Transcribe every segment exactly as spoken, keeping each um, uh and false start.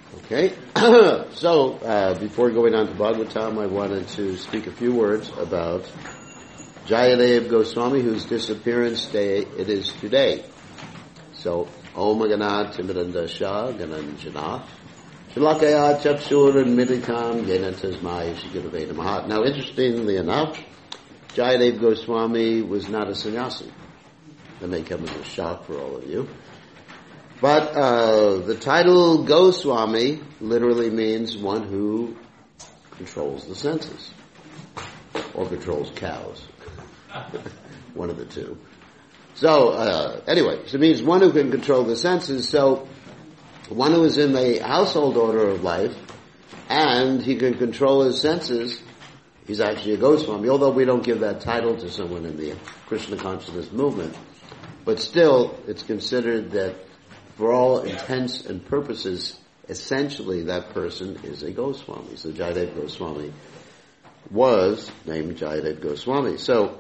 Okay, so uh, before going on to Bhagavatam, I wanted to speak a few words about Jayadev Goswami, whose disappearance day it is today. So, Om Ganat Timiranda Shah Gananjana Shalakaya Chapsur and Midikam Yenatasmai Shigirveda Mahat. Now, interestingly enough, Jayadev Goswami was not a sannyasi. That may come as a shock for all of you. But uh, the title Goswami literally means one who controls the senses. Or controls cows. One of the two. So, uh, anyway, so it means one who can control the senses. So, one who is in the household order of life, and he can control his senses, he's actually a Goswami, although we don't give that title to someone in the Krishna consciousness movement. But still, it's considered that for all intents and purposes, essentially that person is a Goswami. So Jayadev Goswami was named Jayadev Goswami. So,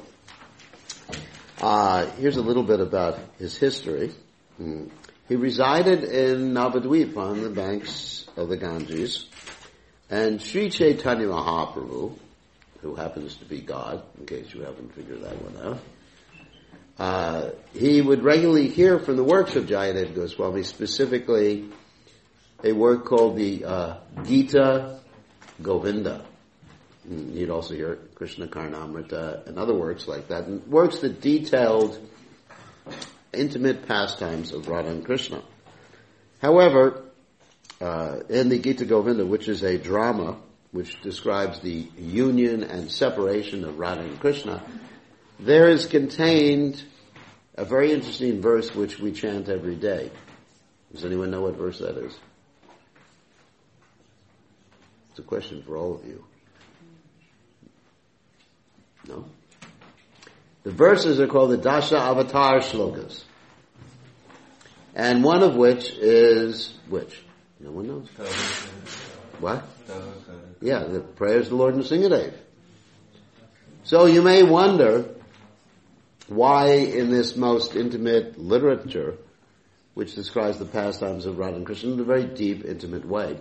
uh, here's a little bit about his history. Hmm. He resided in Navadvip on the banks of the Ganges, and Sri Chaitanya Mahaprabhu, who happens to be God, in case you haven't figured that one out, Uh, he would regularly hear from the works of Jayadev Goswami, specifically a work called the uh, Gita Govinda. And you'd also hear Krishna Karnamrita and other works like that, and works that detailed intimate pastimes of Radha and Krishna. However, uh, in the Gita Govinda, which is a drama which describes the union and separation of Radha and Krishna, there is contained a very interesting verse which we chant every day. Does anyone know what verse that is? It's a question for all of you. No? The verses are called the Dasha Avatar Shlokas. And one of which is, which? No one knows. What? Yeah, the prayers of the Lord Nrsingadev. So you may wonder why in this most intimate literature, which describes the pastimes of Radha and Krishna in a very deep, intimate way,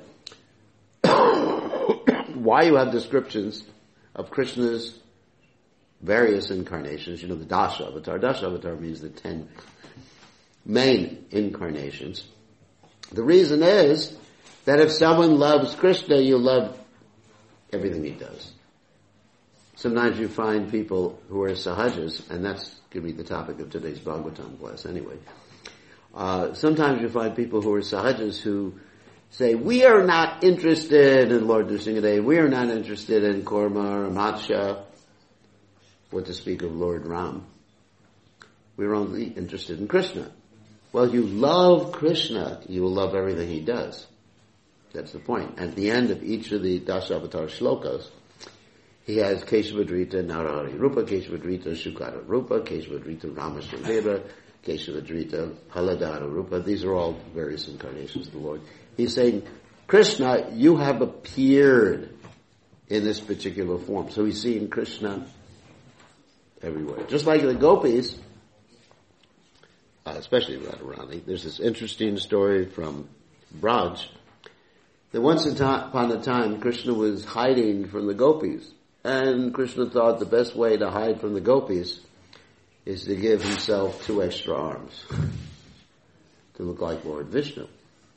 why you have descriptions of Krishna's various incarnations, you know, the Dasha Avatar. Dasha Avatar means the ten main incarnations. The reason is that if someone loves Krishna, you love everything he does. Sometimes you find people who are sahajas, and that's going to be the topic of today's Bhagavatam class anyway. Uh, sometimes you find people who are sahajas who say, we are not interested in Lord Nrsingadev, we are not interested in Kurma or Matsya, what to speak of Lord Ram. We're only interested in Krishna. Well, you love Krishna, you will love everything he does. That's the point. At the end of each of the Dasavatar shlokas, he has Keshavadrita Narahari Rupa, Keshavadrita Shukara Rupa, Keshavadrita Ramashandera, Keshavadrita Haladara Rupa. These are all various incarnations of the Lord. He's saying, Krishna, you have appeared in this particular form. So he's seeing Krishna everywhere. Just like the gopis, uh, especially Radharani, there's this interesting story from Braj, that once upon a time Krishna was hiding from the gopis. And Krishna thought the best way to hide from the gopis is to give himself two extra arms to look like Lord Vishnu.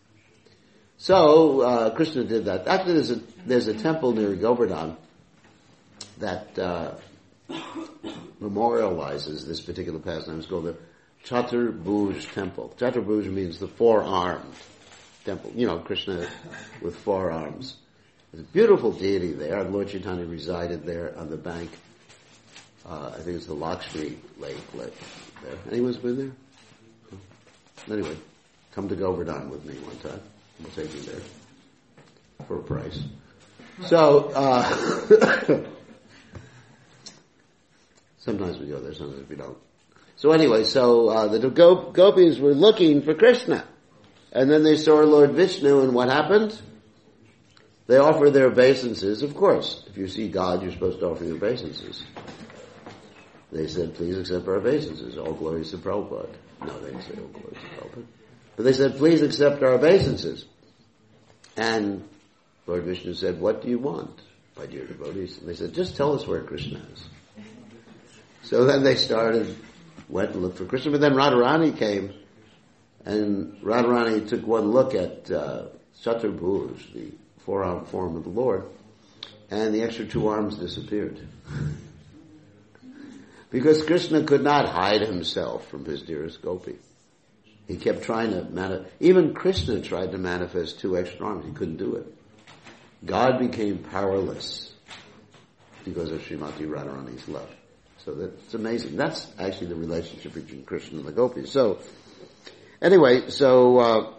So uh, Krishna did that. Actually, there's a there's a temple near Govardhan that uh, memorializes this particular pastime. It's called the Chaturbhuj Temple. Chaturbhuj means the four-armed temple. You know, Krishna with four arms. There's a beautiful deity there. Lord Chaitanya resided there on the bank. Uh, I think it's the Lakshmi Lake. Lake there. Anyone's been there? No? Anyway, come to Govardhan with me one time. We'll take you there for a price. So, uh, sometimes we go there, sometimes we don't. So anyway, so uh, the Gop- gopis were looking for Krishna. And then they saw Lord Vishnu, and what happened? They offer their obeisances. Of course, if you see God, you're supposed to offer your obeisances. They said, please accept our obeisances. All glories to Prabhupada. No, they didn't say all glories to Prabhupada. But they said, please accept our obeisances. And Lord Vishnu said, what do you want, my dear devotees? And they said, just tell us where Krishna is. So then they started, went and looked for Krishna, but then Radharani came, and Radharani took one look at uh, Chaturbhuj, the four-armed form of the Lord, and the extra two arms disappeared. Because Krishna could not hide himself from his dearest gopi. He kept trying to manifest. Even Krishna tried to manifest two extra arms. He couldn't do it. God became powerless because of Srimati Radharani's love. So that's amazing. That's actually the relationship between Krishna and the gopis. So, anyway, so uh,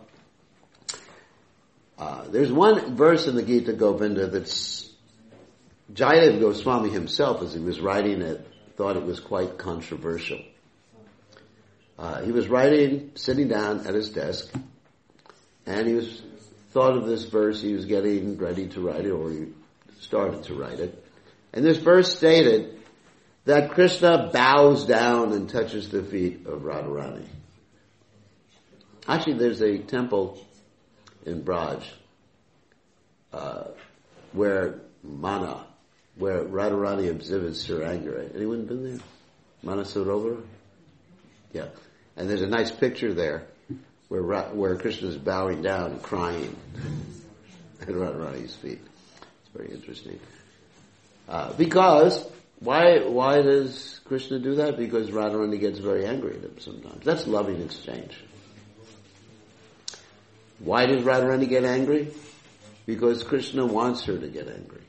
uh, there's one verse in the Gita Govinda that's Jayadev Goswami himself, as he was writing it, thought it was quite controversial. Uh, he was writing, sitting down at his desk, and he was thought of this verse. He was getting ready to write it, or he started to write it. And this verse stated that Krishna bows down and touches the feet of Radharani. Actually, there's a temple in Braj uh, where Mana, where Radharani exhibits her anger. Anyone been there? Mana Sarovar? Yeah. And there's a nice picture there where where Krishna is bowing down and crying at Radharani's feet. It's very interesting. Uh, because, why why does Krishna do that? Because Radharani gets very angry at him sometimes. That's loving exchange. Why does Radharani get angry? Because Krishna wants her to get angry.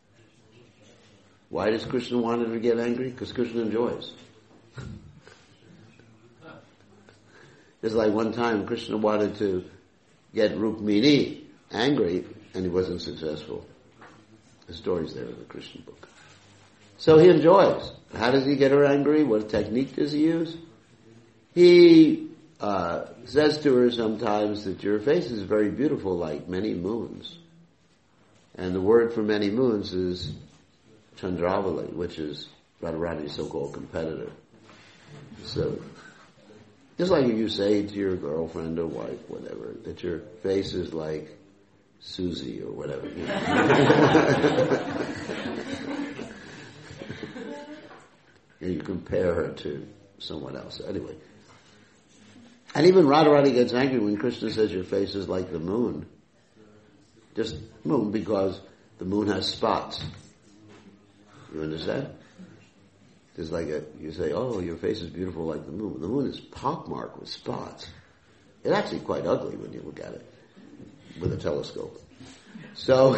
Why does Krishna want her to get angry? Because Krishna enjoys. It's like one time Krishna wanted to get Rukmini angry, and he wasn't successful. The story's there in the Krishna book. So he enjoys. How does he get her angry? What technique does he use? He uh, says to her sometimes that your face is very beautiful, like many moons. And the word for many moons is Chandravali, which is Radharani's so-called competitor. So, just like if you say to your girlfriend or wife, whatever, that your face is like Susie or whatever. You know. And you compare her to someone else. Anyway. And even Radharani gets angry when Krishna says your face is like the moon. Just moon, because the moon has spots. You understand? It's like a, you say, oh, your face is beautiful like the moon. The moon is pockmarked with spots. It's actually quite ugly when you look at it with a telescope. So,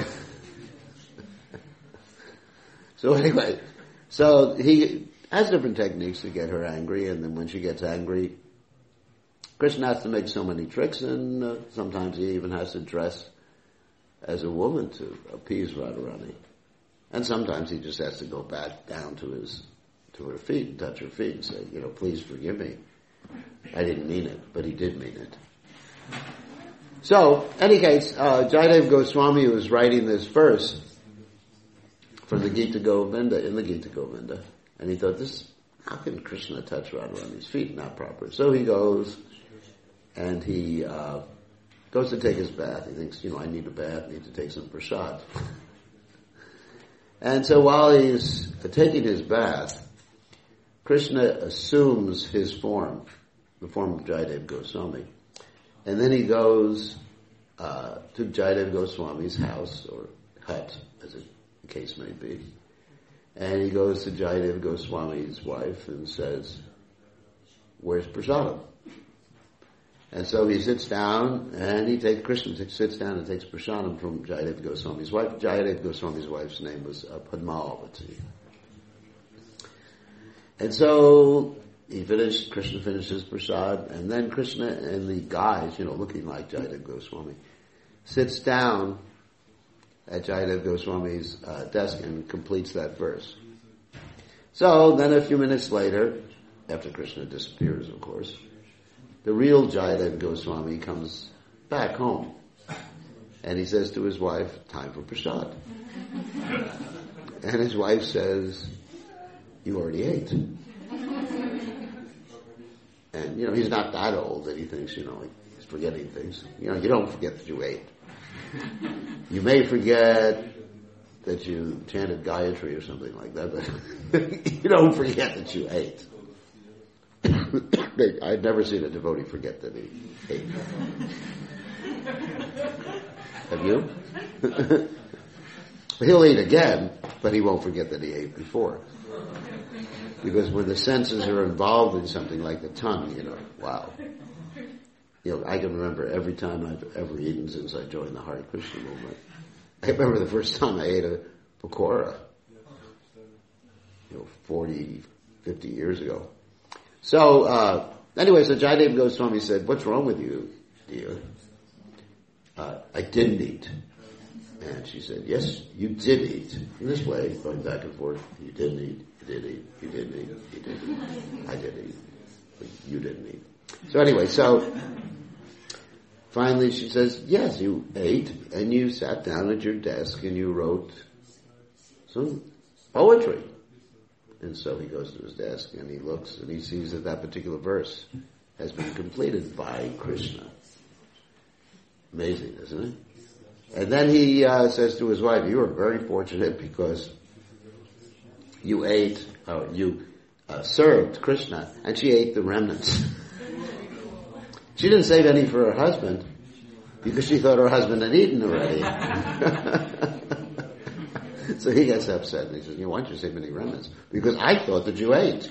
so anyway, so he has different techniques to get her angry, and then when she gets angry, Krishna has to make so many tricks, and uh, sometimes he even has to dress as a woman to appease Radharani. And sometimes he just has to go back down to his, to her feet and touch her feet and say, you know, please forgive me. I didn't mean it, but he did mean it. So, in any case, uh, Jayadev Goswami was writing this verse from the Gita Govinda, in the Gita Govinda, and he thought, this, how can Krishna touch Radharani's feet? Not proper. So he goes, and he uh, goes to take his bath. He thinks, you know, I need a bath, I need to take some prasad. And so while he's taking his bath, Krishna assumes his form, the form of Jayadev Goswami. And then he goes uh, to Jayadev Goswami's house, or hut, as the case may be. And he goes to Jayadev Goswami's wife and says, where's prasadam? And so he sits down, and he takes, Krishna sits down and takes prasadam from Jayadev Goswami's wife. Jayadev Goswami's wife's name was uh, Padmavati. And so he finished, Krishna finishes prasad, and then Krishna and the guys, you know, looking like Jayadev Goswami, sits down at Jayadev Goswami's uh, desk and completes that verse. So then a few minutes later, after Krishna disappears, of course, the real Jayadev Goswami comes back home. And he says to his wife, time for prasad. And his wife says, you already ate. And, you know, he's not that old that he thinks, you know, he's forgetting things. You know, you don't forget that you ate. You may forget that you chanted Gayatri or something like that, but you don't forget that you ate. I've never seen a devotee forget that he ate. Have you? He'll eat again, but he won't forget that he ate before. Because when the senses are involved in something like the tongue, you know, wow. You know, I can remember every time I've ever eaten since I joined the Hare Krishna movement. I remember the first time I ate a pakora, you know, forty, fifty years ago. So, uh, anyway, so Jayadeva Goswami said, "What's wrong with you, dear?" Uh, I didn't eat. And she said, "Yes, you did eat." In this way, going back and forth, you didn't eat, you did eat, you didn't eat, you didn't eat, I did eat, but you didn't eat. So anyway, so finally she says, "Yes, you ate, and you sat down at your desk and you wrote some poetry." And so he goes to his desk and he looks and he sees that that particular verse has been completed by Krishna. Amazing, isn't it? And then he uh, says to his wife, "You are very fortunate because you ate, or you uh, served Krishna, and she ate the remnants." She didn't save any for her husband because she thought her husband had eaten already. So he gets upset and he says, "You why don't you save any remnants? Because I thought that you ate."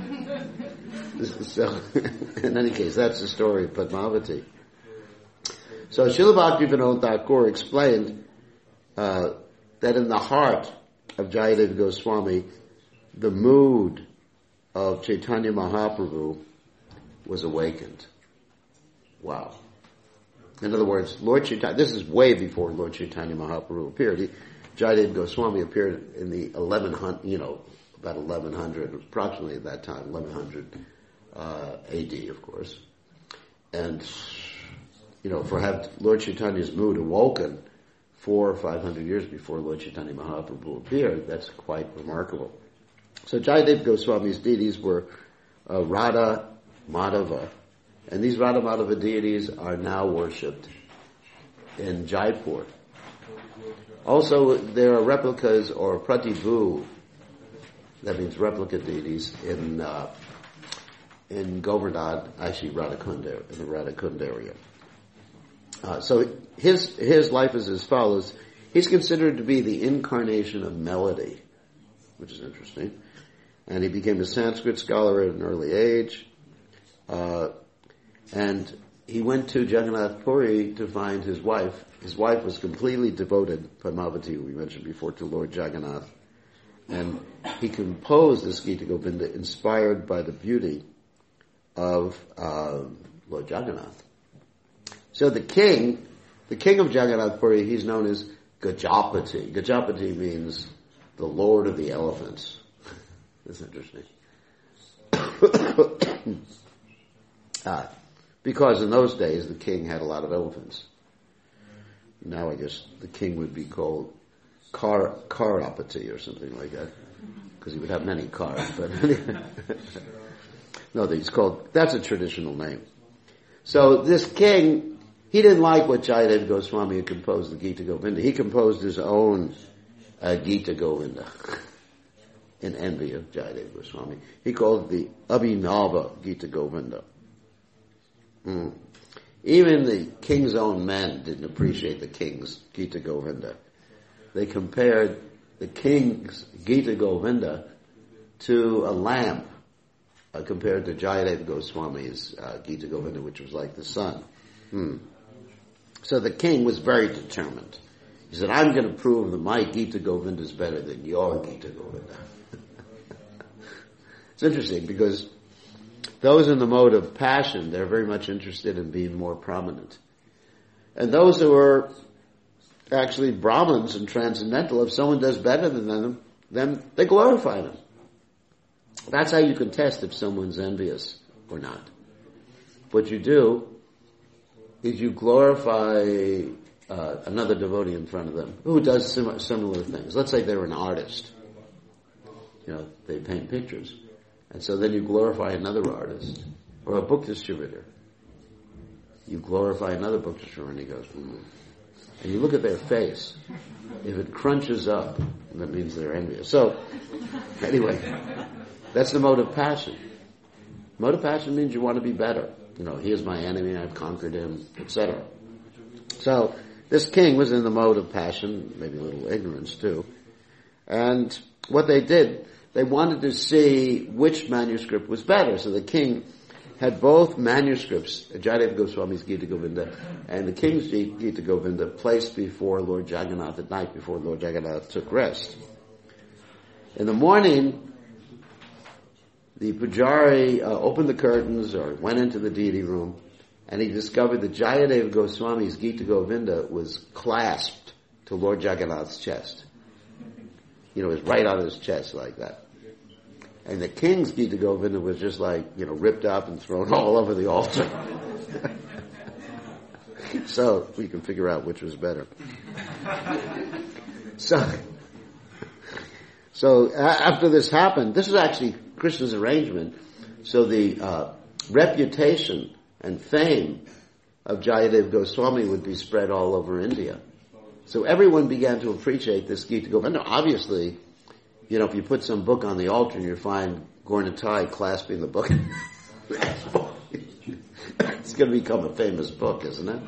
So, in any case, that's the story of Padmavati. So Srila Bhaktivinoda Thakur explained uh, that in the heart of Jayadeva Goswami, the mood of Chaitanya Mahaprabhu was awakened. Wow. In other words, Lord Chaitanya, this is way before Lord Chaitanya Mahaprabhu appeared. He, Jayadeva Goswami appeared in the eleven hundred, you know, about eleven hundred, approximately at that time, eleven hundred uh, A D, of course. And you know, for have Lord Chaitanya's mood awoken four or five hundred years before Lord Chaitanya Mahaprabhu appeared, that's quite remarkable. So Jayadeva Goswami's deities were uh, Radha, Madhava, and these Radha Madhava deities are now worshipped in Jaipur. Also, there are replicas or pratibhu, that means replica deities, in uh, in Govardhan, actually Radhakund, in the Radhakund area. Uh, so his his life is as follows. He's considered to be the incarnation of melody, which is interesting. And he became a Sanskrit scholar at an early age. Uh, and he went to Jagannath Puri to find his wife. His wife was completely devoted, Padmavati, we mentioned before, to Lord Jagannath. And he composed this Gita Govinda inspired by the beauty of uh, Lord Jagannath. So the king, the king of Jagannath Puri, he's known as Gajapati. Gajapati means the lord of the elephants. That's interesting. uh, because in those days the king had a lot of elephants. Now I guess the king would be called Car Karapati or something like that, because he would have many cars. But no, he's called. That's a traditional name. So this king, he didn't like what Jayadeva Goswami had composed the Gita Govinda. He composed his own uh, Gita Govinda in envy of Jayadeva Goswami. He called it the Abhinava Gita Govinda. Mm. Even the king's own men didn't appreciate the king's Gita Govinda. They compared the king's Gita Govinda to a lamp uh, compared to Jayadeva Goswami's uh, Gita Govinda, which was like the sun. Hmm. So the king was very determined. He said, "I'm going to prove that my Gita Govinda is better than your Gita Govinda." It's interesting because those in the mode of passion, they're very much interested in being more prominent. And those who are actually Brahmins and transcendental, if someone does better than them, then they glorify them. That's how you can test if someone's envious or not. What you do is you glorify uh, another devotee in front of them who does sim- similar things. Let's say they're an artist. You know, they paint pictures. And so then you glorify another artist or a book distributor. You glorify another book distributor and he goes, mm, and you look at their face, if it crunches up, that means they're envious. So, anyway, that's the mode of passion. Mode of passion means you want to be better. You know, he is my enemy, I've conquered him, et cetera. So, this king was in the mode of passion, maybe a little ignorance too. And what they did, they wanted to see which manuscript was better. So the king had both manuscripts, Jayadeva Goswami's Gita Govinda and the king's Gita Govinda, placed before Lord Jagannath at night, before Lord Jagannath took rest. In the morning, the Pujari uh, opened the curtains or went into the deity room, and he discovered that Jayadeva Goswami's Gita Govinda was clasped to Lord Jagannath's chest. You know, it was right on his chest like that. And the king's Gita Govinda was just like, you know, ripped up and thrown all over the altar. So we can figure out which was better. So, so after this happened, this is actually Krishna's arrangement. So the uh, reputation and fame of Jayadeva Goswami would be spread all over India. So everyone began to appreciate this Gita Govinda. Obviously, you know, if you put some book on the altar and you find Gaura-Nitai clasping the book, it's going to become a famous book, isn't it?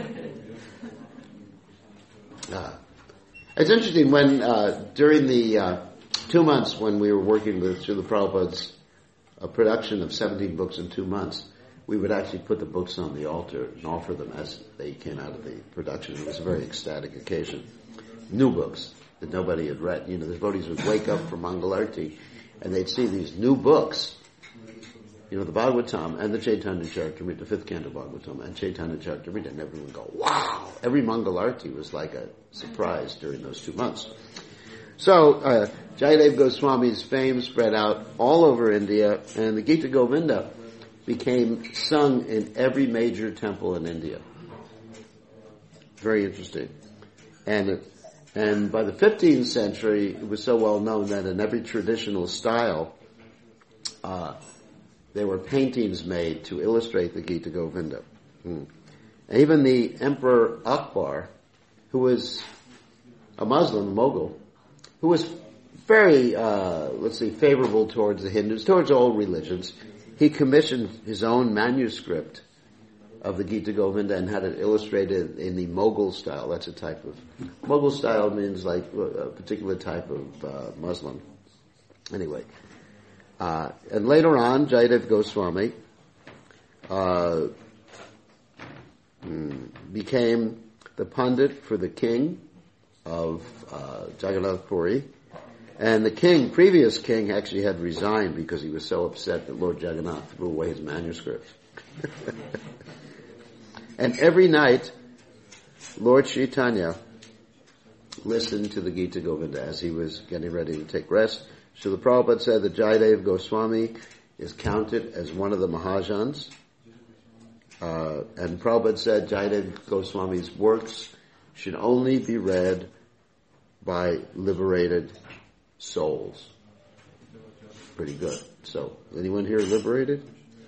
Uh, it's interesting when, uh, during the uh, two months when we were working with Srila Prabhupada's uh, production of seventeen books in two months, we would actually put the books on the altar and offer them as they came out of the production. It was a very ecstatic occasion. New books that nobody had read. You know, the devotees would wake up for Mangalarti and they'd see these new books. You know, the Bhagavatam and the Chaitanya Charitamrita, the fifth canto Bhagavatam and Chaitanya Charitamrita, and everyone would go, wow! Every Mangalarti was like a surprise during those two months. So, uh, Jayadeva Goswami's fame spread out all over India, and the Gita Govinda became sung in every major temple in India. Very interesting. And and by the fifteenth century, it was so well known that in every traditional style, uh, there were paintings made to illustrate the Gita Govinda. Hmm. And even the Emperor Akbar, who was a Muslim, a Mughal, who was very, uh, let's see, favorable towards the Hindus, towards all religions, he commissioned his own manuscript of the Gita Govinda and had it illustrated in the Mughal style. That's a type of... Mughal style means like a particular type of uh, Muslim. Anyway. Uh, and later on, Jayadeva Goswami uh, became the pundit for the king of uh, Jagannath Puri. And the king, previous king, actually had resigned because he was so upset that Lord Jagannath threw away his manuscript. And every night, Lord Chaitanya listened to the Gita Govinda as he was getting ready to take rest. Srila Prabhupada said that Jayadeva Goswami is counted as one of the Mahajans. Uh, and Prabhupada said Jayadeva Goswami's works should only be read by liberated souls. Pretty good. So, anyone here liberated?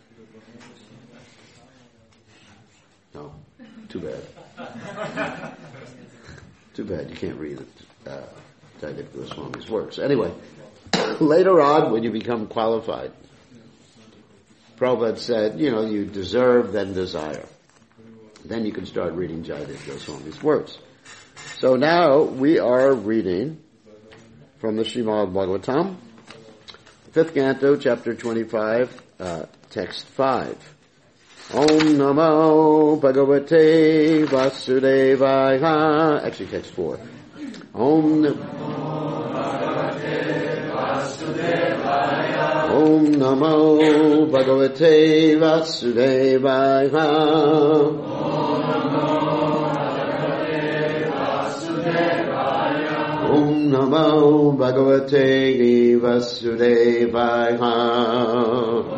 No. Too bad. Too bad you can't read uh, Jayadeva Goswami's works. Anyway, later on, when you become qualified, Prabhupada said, you know, you deserve, then desire. Then you can start reading Jayadeva Goswami's works. So now we are reading from the Srimad Bhagavatam, fifth canto, chapter twenty-five, uh, text five. Om Namo Bhagavate Vasudevaya. Actually, text four. Om Namo Bhagavate Vasudevaya. Om Namo Bhagavate Vasudevaya. Om Namo Bhagavate Vasudevaya.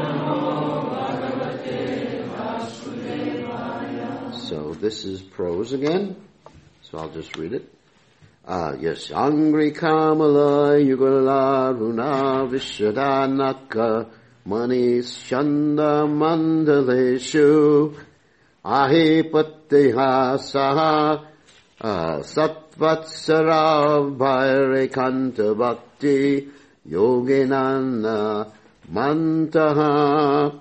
So this is prose again. So I'll just read it. Uh, Yasangri Kamala Yugala Runa Vishadanaka Manis Shanda Mandaleshu Ahipattiha Saha uh, Satvatsara Bhairekanta Bhakti Yoginana Mantaha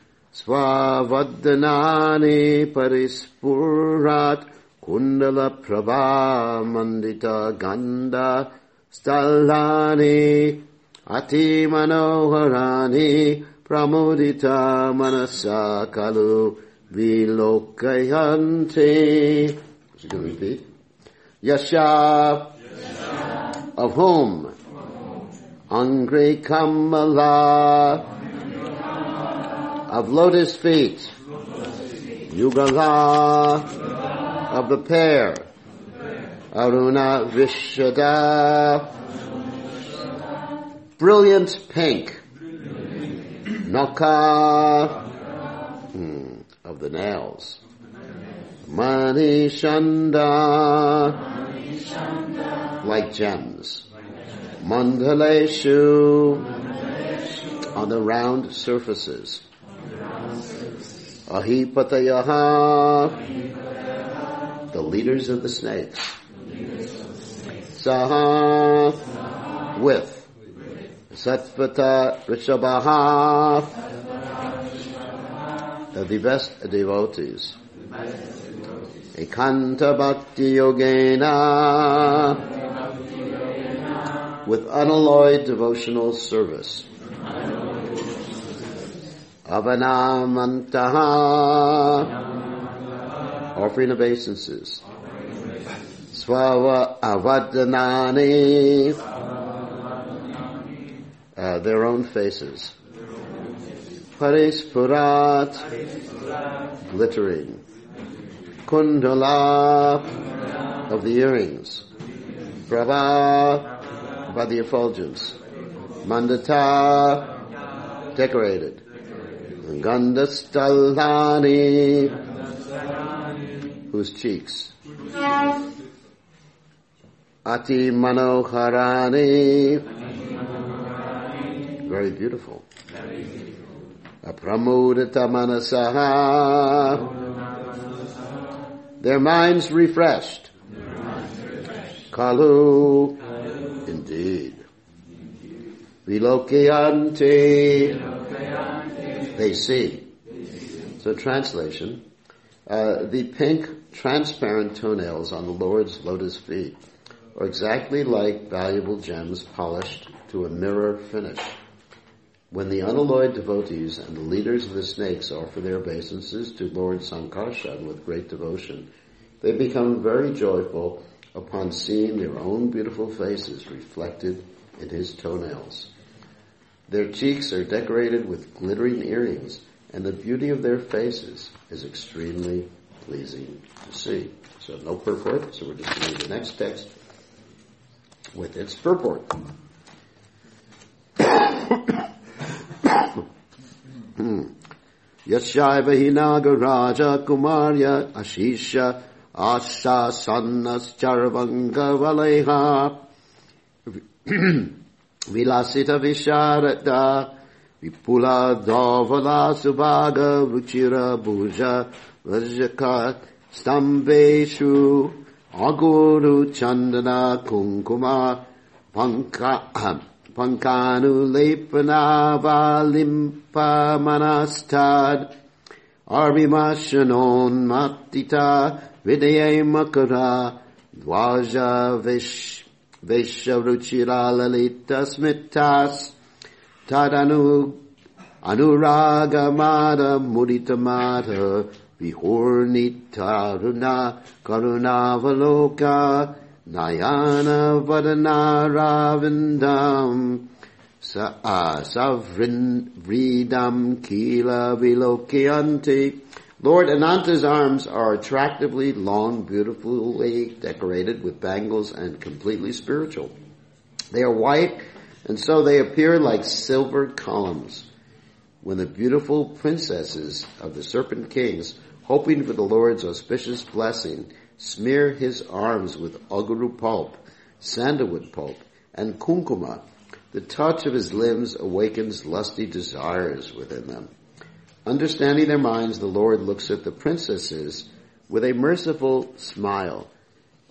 Svavadhanani Parispurat Kundala Prabha Mandita Ganda Stallani Ati Manoharani Pramudita Manasa Kalu Vilokayanti. Is it going to repeat? Yasha, Yasha. Of whom? Angri Kamala, of lotus feet. Yugala, of the pair. Aruna Vishada, brilliant pink. Naka, hmm, of the nails. Manishanda, like gems. Mandaleshu, on the round surfaces. Ahipatayaha, the leaders of the snakes. Saha, with. Satvata Rishabhaha, the best devotees. Ekanta Bhakti Yogena, with unalloyed devotional service. Avanamantaha, offering obeisances. Swava Avadhanani, uh, their own faces. Parispurat, glittering. Kundala, of the earrings. Prabha, by the effulgence. Mandata, decorated. Gandhastallani, whose cheeks. Ati Manoharani, very beautiful. Apramudita Manasaha, their minds refreshed. Kalu, indeed. Vilokyanti, they see. So translation, uh, the pink transparent toenails on the Lord's lotus feet are exactly like valuable gems polished to a mirror finish. When the unalloyed devotees and the leaders of the snakes offer their obeisances to Lord Sankarshan with great devotion, they become very joyful upon seeing their own beautiful faces reflected in his toenails. Their cheeks are decorated with glittering earrings, and the beauty of their faces is extremely pleasing to see. So no purport, so we're just going to the next text with its purport. Yashaiva Hinagaraja Kumarya Ashisha Asha Sannas Charvanga Valeha Vilasita Visharada Vipula Dhavala Subhaga Ruchira Bhuja Vajaka Stambeshu Aguru Chandana Kunkuma Panka Pankanu Lepana Valimpa Manastad Arvimashanon Matita Vidya Makara Dwaja Vish Veshavruchira Lalita Smitas Tadanu Anuragamada Muditamata Vihornitaruna Karunavaloka Nayana Vadana Ravindam Sa uh, Savrin Vridam Kila Vilokyanti. Lord Ananta's arms are attractively long, beautifully decorated with bangles and completely spiritual. They are white, and so they appear like silvered columns. When the beautiful princesses of the serpent kings, hoping for the Lord's auspicious blessing, smear his arms with aguru pulp, sandalwood pulp, and kunkuma, the touch of his limbs awakens lusty desires within them. Understanding their minds, the Lord looks at the princesses with a merciful smile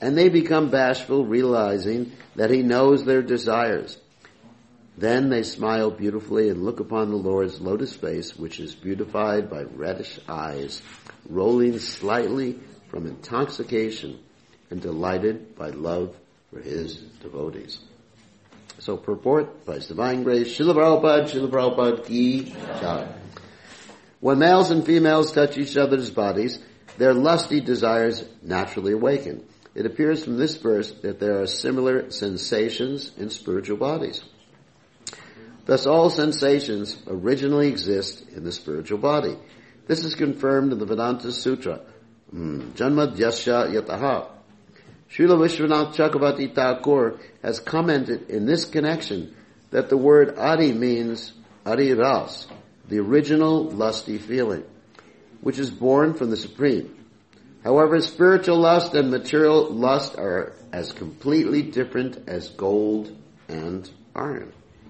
and they become bashful, realizing that he knows their desires. Then they smile beautifully and look upon the Lord's lotus face, which is beautified by reddish eyes, rolling slightly from intoxication and delighted by love for his devotees. So purport by His Divine Grace, Srila Prabhupada, Srila Prabhupada Ki Jai. When males and females touch each other's bodies, their lusty desires naturally awaken. It appears from this verse that there are similar sensations in spiritual bodies. Thus all sensations originally exist in the spiritual body. This is confirmed in the Vedanta Sutra, Janma Dyasya Yataha. Srila Vishwanath Chakravarti Thakur has commented in this connection that the word Adi means Adi Ras, the original lusty feeling, which is born from the Supreme. However, spiritual lust and material lust are as completely different as gold and iron.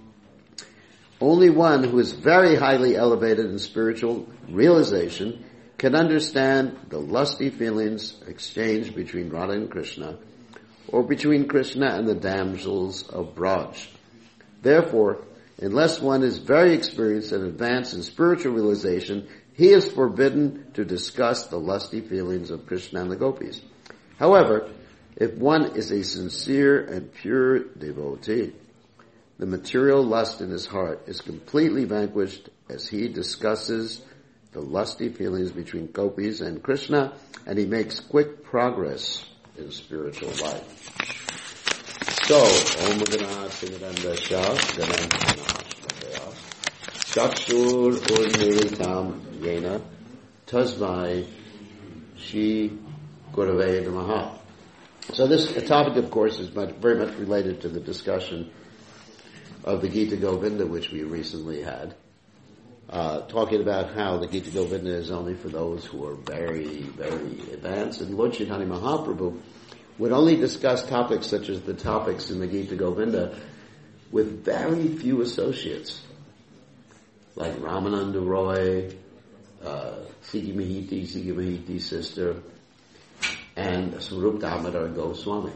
Only one who is very highly elevated in spiritual realization can understand the lusty feelings exchanged between Radha and Krishna, or between Krishna and the damsels of Braj. Therefore, unless one is very experienced and advanced in spiritual realization, he is forbidden to discuss the lusty feelings of Krishna and the gopis. However, if one is a sincere and pure devotee, the material lust in his heart is completely vanquished as he discusses the lusty feelings between gopis and Krishna, and he makes quick progress in spiritual life. So, Om Gana Sinadanda Shah, Ganam Chakshur Urniritam Yena, Tasmai Shri Gurave Namaha. So this topic, of course, is much, very much related to the discussion of the Gita Govinda, which we recently had, uh, talking about how the Gita Govinda is only for those who are very, very advanced. And Lord Chaitanya Mahaprabhu would only discuss topics such as the topics in the Gita Govinda with very few associates, like Ramananda Roy, uh, Siki Mahiti, Siki Mahiti's sister, and Swarup Damodar Goswami.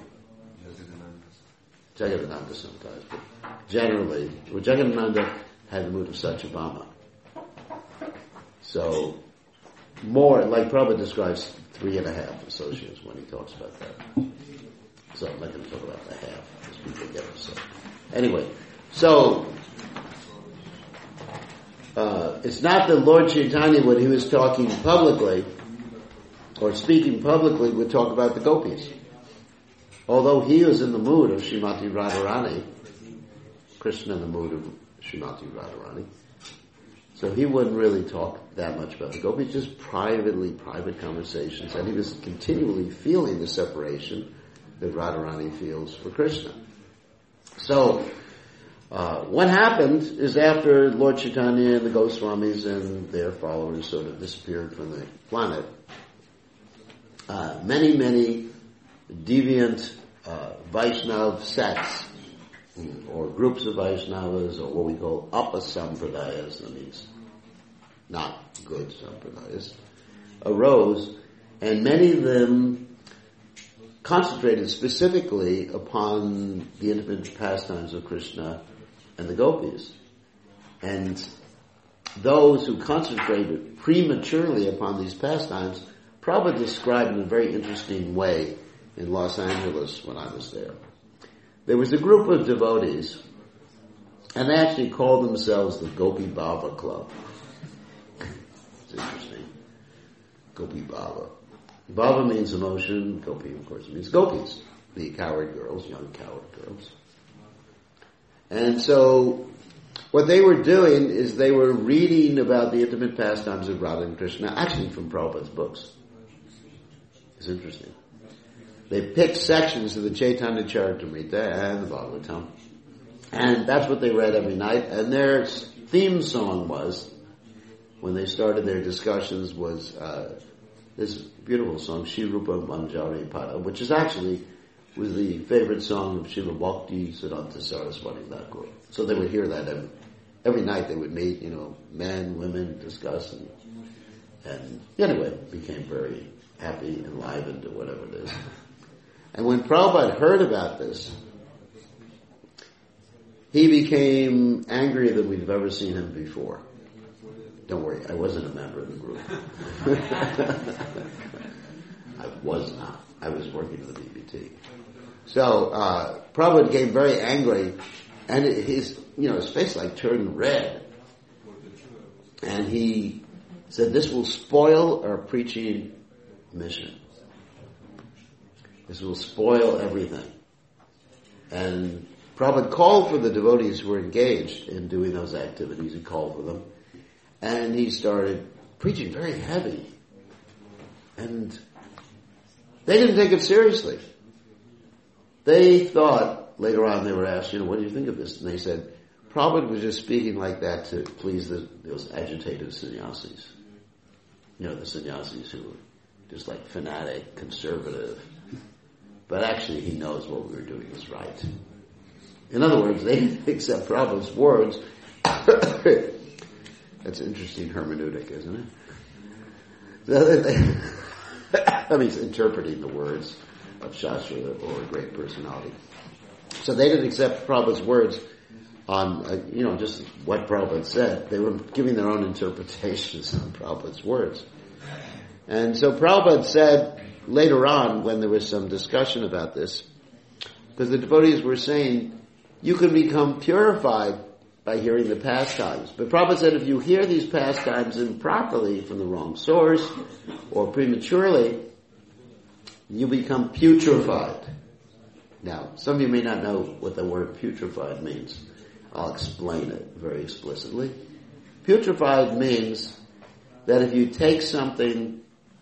Jagadananda sometimes, but generally, well, Jagadananda had the mood of Satyabhama. So, more, like Prabhupada describes three and a half associates when he talks about that. So I'm not going to talk about the half, because people get upset. Anyway, so, uh, it's not that Lord Chaitanya, when he was talking publicly, or speaking publicly, would talk about the gopis. Although he was in the mood of Srimati Radharani, Krishna in the mood of Srimati Radharani, so he wouldn't really talk that much about the gopis, just privately, private conversations, and he was continually feeling the separation that Radharani feels for Krishna. So, uh, what happened is after Lord Chaitanya and the Goswamis and their followers sort of disappeared from the planet, uh, many, many deviant uh, Vaishnav sects, or groups of Vaishnavas, or what we call Apasampradayas, that means not good sampradayas, arose, and many of them concentrated specifically upon the intimate pastimes of Krishna and the gopis. And those who concentrated prematurely upon these pastimes, Prabhupada described in a very interesting way in Los Angeles when I was there. There was a group of devotees, and they actually called themselves the Gopi Baba Club. It's interesting. Gopi Baba. Baba means emotion, Gopi, of course, means gopis, the coward girls, young coward girls. And so, what they were doing is they were reading about the intimate pastimes of Radha and Krishna, actually from Prabhupada's books. It's interesting. They picked sections of the Chaitanya Charitamrita and the Bhagavatam, and that's what they read every night. And their theme song was, when they started their discussions, was uh, this beautiful song, Shri Rupa Manjari Pada, which is actually was the favorite song of Srila Bhakti Siddhanta Saraswati Thakur. So they would hear that every, every night. They would meet, you know, men, women, discuss, and, and anyway, became very happy, enlivened, or whatever it is. And when Prabhupada heard about this, he became angrier than we've ever seen him before. Don't worry, I wasn't a member of the group. I was not. I was working for the B B T. So, uh, Prabhupada became very angry, and his, you know, his face like turned red. And he said, this will spoil our preaching mission. This will spoil everything. And Prabhupada called for the devotees who were engaged in doing those activities. He called for them. And he started preaching very heavy. And they didn't take it seriously. They thought, later on they were asked, you know, what do you think of this? And they said, Prabhupada was just speaking like that to please the, those agitated sannyasis. You know, the sannyasis who were just like fanatic, conservative. But actually he knows what we were doing was right. In other words, they didn't accept Prabhupada's words. That's interesting hermeneutic, isn't it? The other thing, I mean, he's interpreting the words of Shastra or a great personality. So they didn't accept Prabhupada's words on, uh, you know, just what Prabhupada said. They were giving their own interpretations on Prabhupada's words. And so Prabhupada said later on, when there was some discussion about this, because the devotees were saying, you can become purified by hearing the pastimes. But Prabhupada said, if you hear these pastimes improperly from the wrong source or prematurely, you become putrefied. Now, some of you may not know what the word putrefied means. I'll explain it very explicitly. Putrefied means that if you take something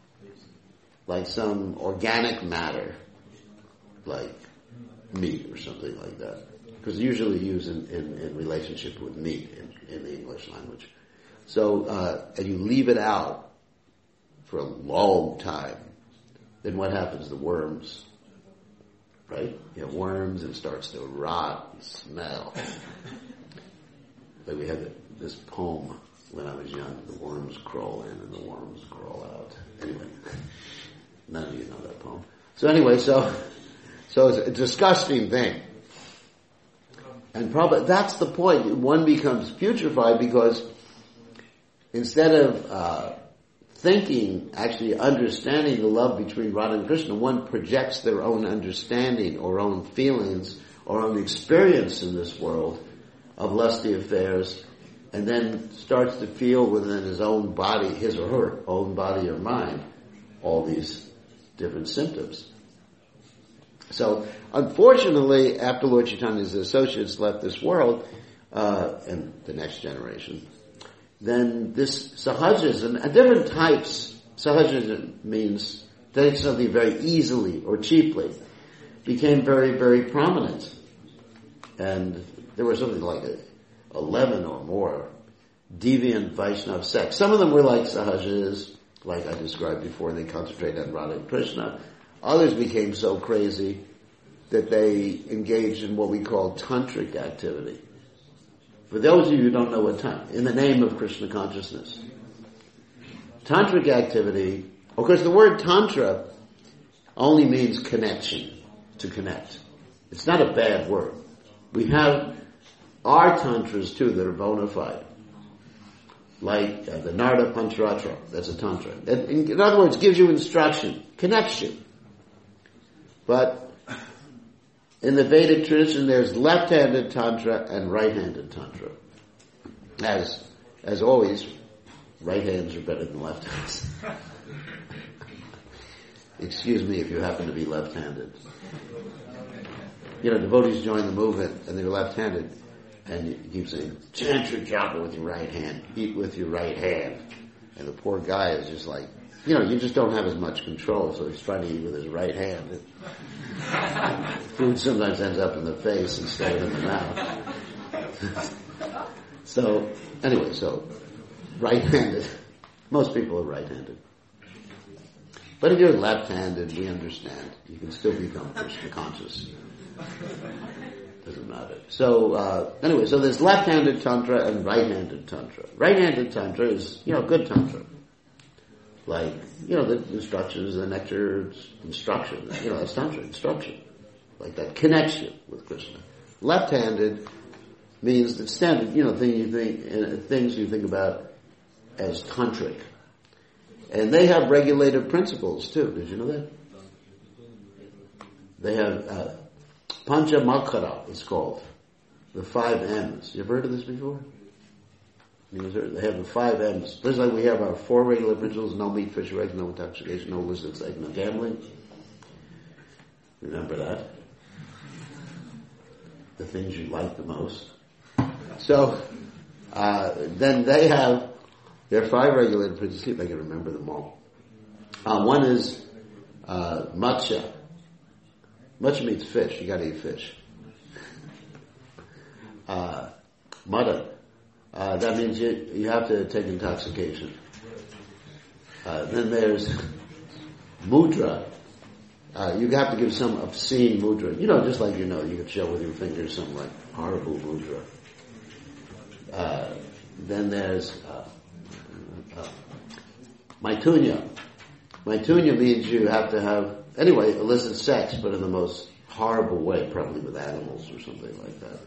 like some organic matter, like meat or something like that, because usually used in, in, in relationship with meat in, in the English language. So, uh, and you leave it out for a long time, then what happens? The worms, right? You have worms and it starts to rot and smell. Like we had this poem when I was young, the worms crawl in and the worms crawl out. Anyway, none of you know that poem. So anyway, so, so it's a disgusting thing. And probably that's the point. One becomes putrefied because instead of uh, thinking, actually understanding the love between Radha and Krishna, one projects their own understanding or own feelings or own experience in this world of lusty affairs, and then starts to feel within his own body, his or her own body or mind, all these different symptoms. So, unfortunately, after Lord Chaitanya's associates left this world, uh, and the next generation, then this sahajism, and different types, sahajism means take something very easily or cheaply, became very, very prominent. And there were something like a, eleven or more deviant Vaishnava sects. Some of them were like sahajas, like I described before, they concentrated on Radha and Krishna. Others became so crazy that they engaged in what we call tantric activity. For those of you who don't know what tantric, in the name of Krishna consciousness. Tantric activity, of course the word tantra only means connection, to connect. It's not a bad word. We have our tantras too that are bona fide. Like uh, the Narada Pancharatra, that's a tantra. In, in other words, gives you instruction, connects you. But in the Vedic tradition, there's left-handed tantra and right-handed tantra. As as always, right hands are better than left hands. Excuse me if you happen to be left-handed. You know, devotees join the movement and they're left-handed, and you keep saying, chant your japa with your right hand, eat with your right hand. And the poor guy is just like, you know, you just don't have as much control, so he's trying to eat with his right hand. Food sometimes ends up in the face instead of in the mouth. So, anyway, so, right-handed. Most people are right-handed. But if you're left-handed, we understand. You can still become Krishna conscious. Doesn't matter. So, uh, anyway, so there's left-handed tantra and right-handed tantra. Right-handed tantra is, you know, good tantra. Like, you know, the instructions, the nectar instruction, you know, that's tantra, instruction. Like that connects you with Krishna. Left-handed means the standard, you know, thing you think, uh, things you think about as tantric. And they have regulative principles too. Did you know that? They have uh, Pancha Makara, it's called. The five M's. You ever heard of this before? They have the five M's. Just like we have our four regular principles: no meat, fish, or eggs, no intoxication, no illicit sex, no gambling. Remember that? The things you like the most. So, uh, then they have their five regulated principles. See if I can remember them all. Uh, one is uh, matsya. Matsya means fish. You got to eat fish. Uh, mada. Uh, that means you you have to take intoxication. Uh, then there's mudra. Uh, you have to give some obscene mudra. You know, just like you know, you could show with your fingers some like horrible mudra. Uh, then there's uh, uh, maitunya. Maitunya means you have to have, anyway, illicit sex, but in the most horrible way, probably with animals or something like that.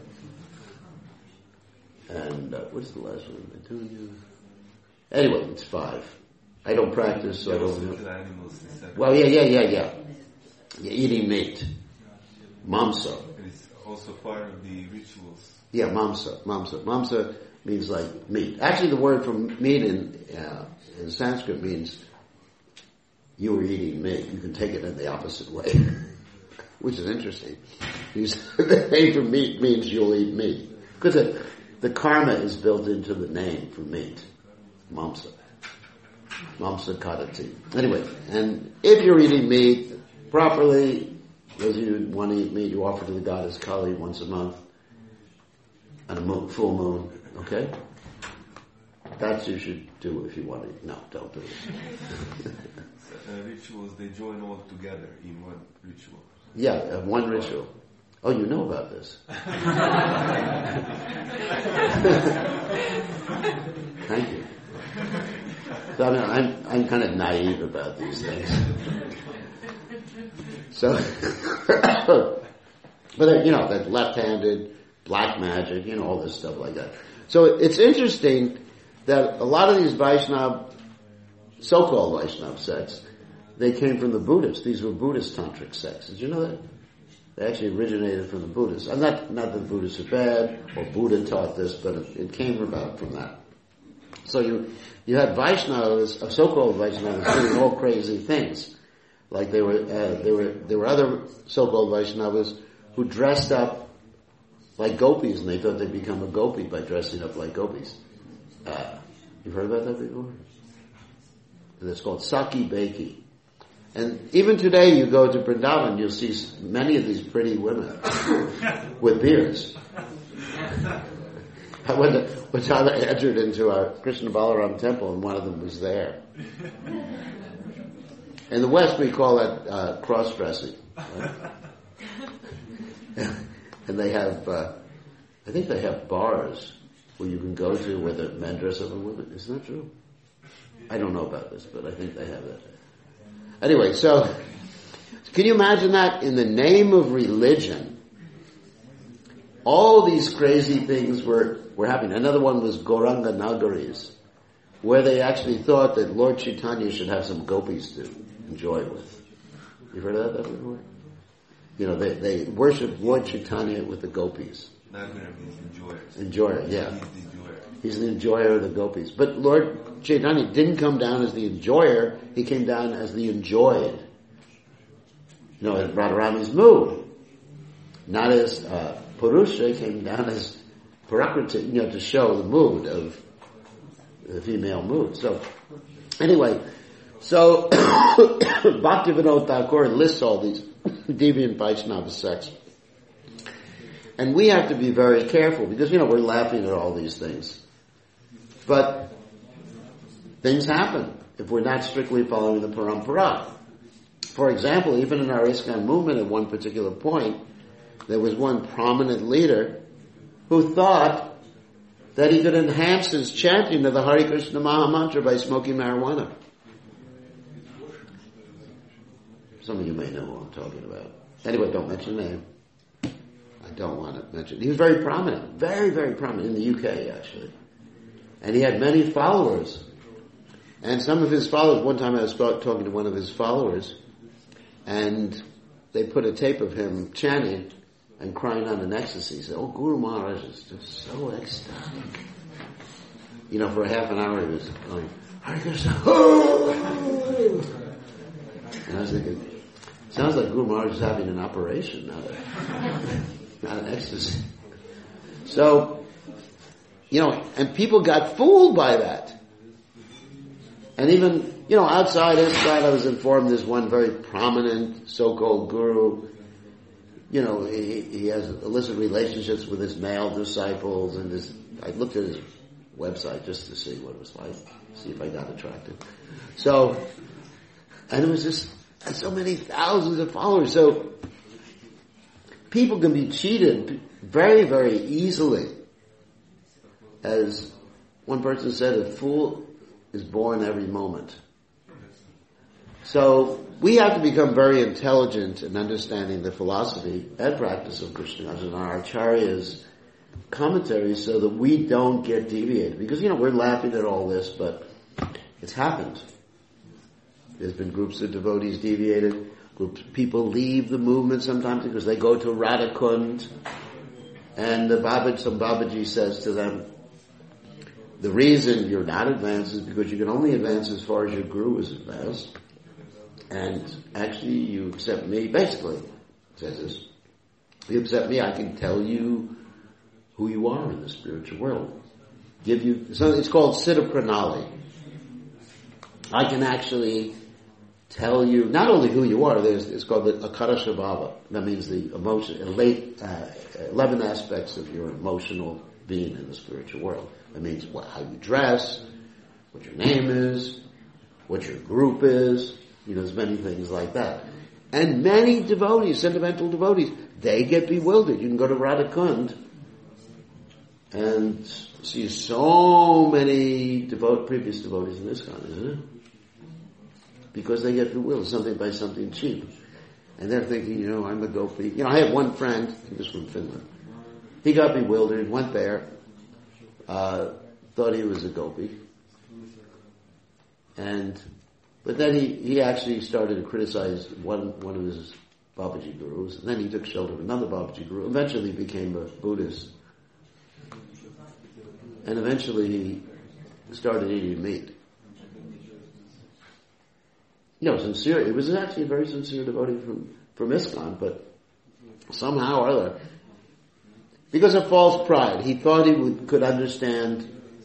And uh, what's the last one? Maitunya. Anyway, it's five. I don't practice, so I don't know. Well, yeah, yeah, yeah, yeah. You're eating meat. Mamsa. It's also part of the rituals. Yeah, mamsa. Mamsa. Mamsa means like meat. Actually, the word for meat in, uh, in Sanskrit means you were eating meat. You can take it in the opposite way, which is interesting. The name for meat means you'll eat meat. Because the, the karma is built into the name for meat. Mamsa. Mamsa kadati. Anyway, and if you're eating meat properly, those of you who want to eat meat, you offer to the goddess Kali once a month on a moon, full moon, okay? That's what you should do if you want to. No, don't do it. uh, rituals, they join all together in one ritual. Yeah, uh, one ritual. Oh, you know about this. Thank you. So I mean, I'm I'm kind of naive about these things. So, but you know, that left-handed, black magic, you know, all this stuff like that. So it's interesting that a lot of these Vaishnava, so-called Vaishnava sects, they came from the Buddhists. These were Buddhist tantric sects. Did you know that? They actually originated from the Buddhists. And not, not that the Buddhists are bad, or Buddha taught this, but it, it came about from that. So you, you had Vaishnavas, so-called Vaishnavas, doing all crazy things. Like they were, uh, there were, there were other so-called Vaishnavas who dressed up like gopis, and they thought they'd become a gopi by dressing up like gopis. Uh, you've heard about that before? It's called Saki Beki. And even today, you go to Vrindavan, you'll see many of these pretty women with beards. I went to, one time I entered into our Krishna Balaram temple, and one of them was there. In the West, we call that uh, cross-dressing. Right? And they have, uh, I think they have bars where you can go to where the men dress up as women. Isn't that true? I don't know about this, but I think they have that. Anyway, so, can you imagine that? In the name of religion, all these crazy things were, were happening. Another one was Gauranga Nagaris, where they actually thought that Lord Chaitanya should have some gopis to enjoy with. You've heard of that before? You know, they, they worship Lord Chaitanya with the gopis. Nagara means enjoyer. Enjoyer, yeah. He's the enjoyer. He's the enjoyer of the gopis. But Lord Chaitanya didn't come down as the enjoyer, he came down as the enjoyed. You know, as Radharani's mood. Not as uh, Purusha, he came down as Parakriti, you know, to show the mood of the female mood. So, anyway, so Bhaktivinoda Thakur lists all these deviant Vaishnava sects. And we have to be very careful because, you know, we're laughing at all these things. But things happen if we're not strictly following the parampara. For example, even in our ISKCON movement at one particular point, there was one prominent leader who thought that he could enhance his chanting of the Hare Krishna Maha Mantra by smoking marijuana. Some of you may know who I'm talking about. Anyway, don't mention the name. I don't want to mention. He was very prominent, very, very prominent in the U K, actually. And he had many followers. And some of his followers, one time I was talking to one of his followers, and they put a tape of him chanting and crying out in ecstasy. He said, oh, Guru Maharaj is just so ecstatic. You know, for a half an hour he was going, Hare Krishna. And I was thinking, sounds like Guru Maharaj is having an operation, not a, not an ecstasy. So, you know, and people got fooled by that. And even, you know, outside ISKCON, I was informed there's one very prominent so-called guru. You know, he, he has illicit relationships with his male disciples, and this, I looked at his website just to see what it was like, see if I got attracted. So, and it was just so many thousands of followers. So, people can be cheated very, very easily. As one person said, a fool is born every moment. So we have to become very intelligent in understanding the philosophy and practice of Krishna and our Acharya's commentaries so that we don't get deviated. Because, you know, we're laughing at all this, but it's happened. There's been groups of devotees deviated. Groups, people leave the movement sometimes because they go to Radhakund, and the Baba, some Babaji says to them, the reason you're not advanced is because you can only advance as far as your guru is advanced. And actually you accept me, basically, says this, you accept me, I can tell you who you are in the spiritual world. Give you, so it's called Siddha Pranali. I can actually tell you not only who you are, there's, it's called the Akara Shabhava. That means the emotion, late, uh, eleven aspects of your emotional being in the spiritual world. That means what, how you dress, what your name is, what your group is. You know, there's many things like that. And many devotees, sentimental devotees, they get bewildered. You can go to Radhakund and see so many devote, previous devotees in ISKCON, isn't it? Because they get bewildered, something by something cheap. And they're thinking, you know, I'm a gopi. You know, I have one friend, he was from Finland. He got bewildered, went there, uh, thought he was a gopi. And, but then he, he actually started to criticize one, one of his Babaji gurus, and then he took shelter of another Babaji guru. Eventually he became a Buddhist. And eventually he started eating meat. You know, sincere, he was actually a very sincere devotee from, from ISKCON, but somehow or other, because of false pride, he thought he would, could understand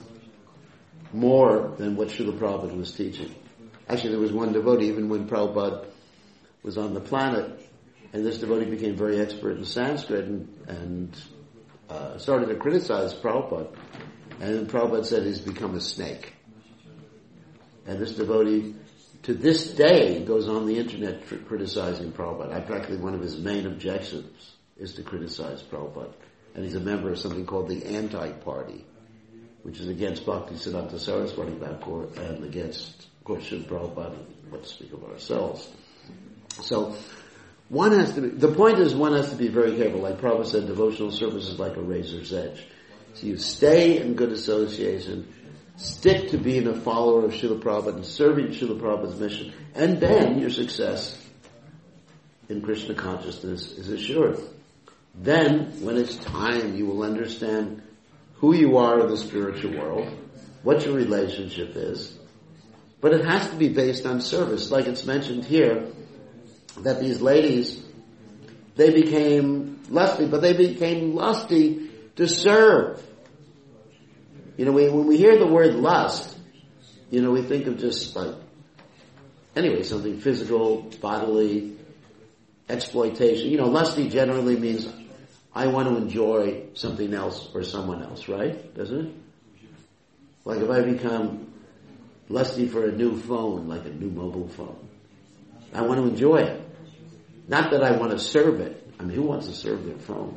more than what Srila Prabhupada was teaching. Actually, there was one devotee, even when Prabhupada was on the planet, and this devotee became very expert in Sanskrit and, and uh, started to criticize Prabhupada. And then Prabhupada said he's become a snake. And this devotee, to this day, goes on the internet for criticizing Prabhupada. I practically, one of his main objections is to criticize Prabhupada. And he's a member of something called the Anti-Party, which is against Bhaktisiddhanta Saraswati Thakur and against, of course, Srila Prabhupada, what to speak of ourselves. So, one has to be, the point is one has to be very careful. Like Prabhupada said, devotional service is like a razor's edge. So you stay in good association, stick to being a follower of Srila Prabhupada and serving Srila Prabhupada's mission, and then your success in Krishna consciousness is assured. Then, when it's time, you will understand who you are in the spiritual world, what your relationship is, but it has to be based on service. Like it's mentioned here, that these ladies, they became lusty, but they became lusty to serve. You know, we, when we hear the word lust, you know, we think of just like, anyway, something physical, bodily, exploitation. You know, lusty generally means I want to enjoy something else or someone else, right? Doesn't it? Like if I become lusty for a new phone, like a new mobile phone, I want to enjoy it. Not that I want to serve it. I mean, who wants to serve their phone?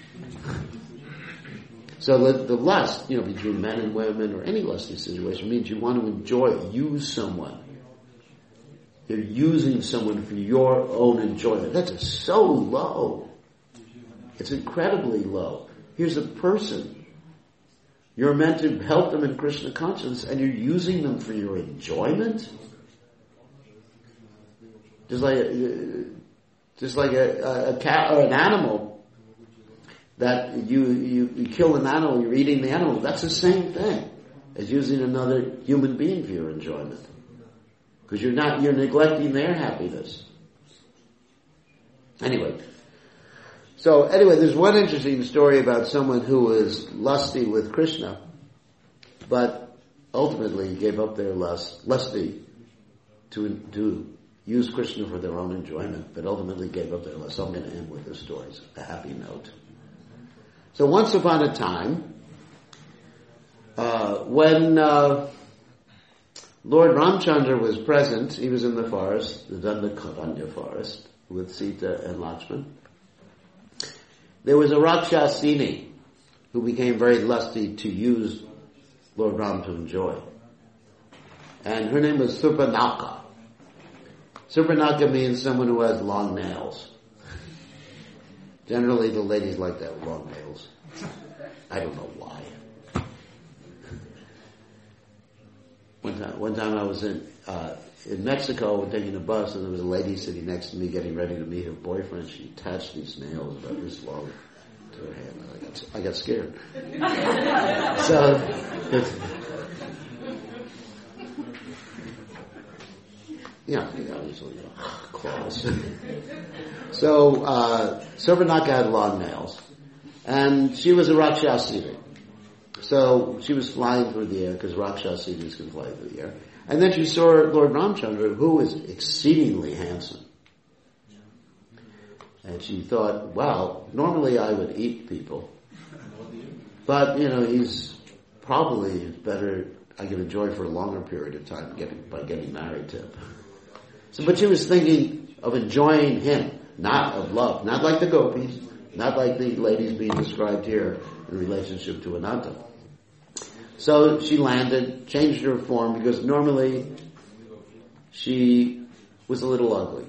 So the, the lust, you know, between men and women or any lusty situation means you want to enjoy it, use someone. You're using someone for your own enjoyment. That's so low. It's incredibly low. Here's a person. You're meant to help them in Krishna consciousness, and you're using them for your enjoyment? Just like a, just like a, a cat or an animal that you, you, you kill an animal, you're eating the animal. That's the same thing as using another human being for your enjoyment. Because you're not, you're neglecting their happiness. Anyway. So anyway, there's one interesting story about someone who was lusty with Krishna, but ultimately gave up their lust, lusty to, to use Krishna for their own enjoyment, but ultimately gave up their lust. So I'm going to end with this story. It's a happy note. So once upon a time, uh, when, uh, Lord Ramchandra was present, he was in the forest, the Dandakavanya forest, with Sita and Lakshman. There was a Rakshasini who became very lusty to use Lord Ram to enjoy. And her name was Surpanaka. Surpanaka means someone who has long nails. Generally the ladies like that with long nails. I don't know why. One time, one time I was in uh, in Mexico taking a bus, and there was a lady sitting next to me getting ready to meet her boyfriend. She attached these nails about this long to her hand. I got, I got scared. so, it's, yeah, you know, usually, you know, claws. so, uh, Surpanaka had long nails, and she was a Rakshasini. So she was flying through the air, because Rakshasinis can fly through the air. And then she saw Lord Ramchandra, who was exceedingly handsome. And she thought, wow, normally I would eat people. But, you know, he's probably better, I can enjoy for a longer period of time getting, by getting married to him. So, but she was thinking of enjoying him, not of love. Not like the gopis, not like the ladies being described here in relationship to Ananta. So she landed, changed her form, because normally she was a little ugly.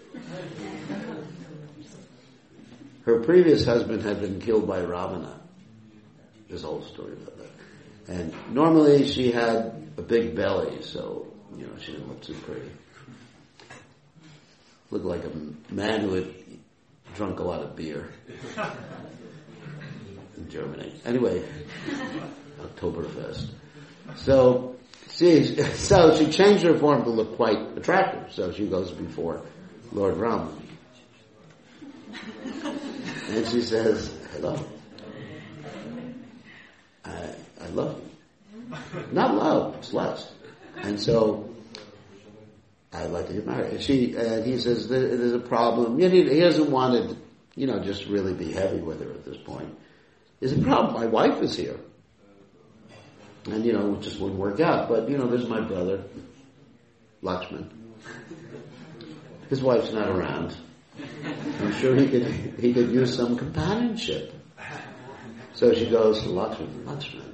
Her previous husband had been killed by Ravana. There's a whole story about that. And normally she had a big belly, so, you know, she didn't look too pretty. Looked like a man who had drunk a lot of beer in Germany. Anyway, Oktoberfest. So she, so she changed her form to look quite attractive. So she goes before Lord Rama. And she says, hello. I, I love you. Not love, it's lust. And so, I'd like to get married. And she, and he says, there, there's a problem. He, he doesn't want to, you know, just really be heavy with her at this point. There's a problem. My wife is here. And, you know, it just wouldn't work out. But, you know, there's my brother, Lakshman. His wife's not around. I'm sure he could he could use some companionship. So she goes to Lakshman, Lakshman.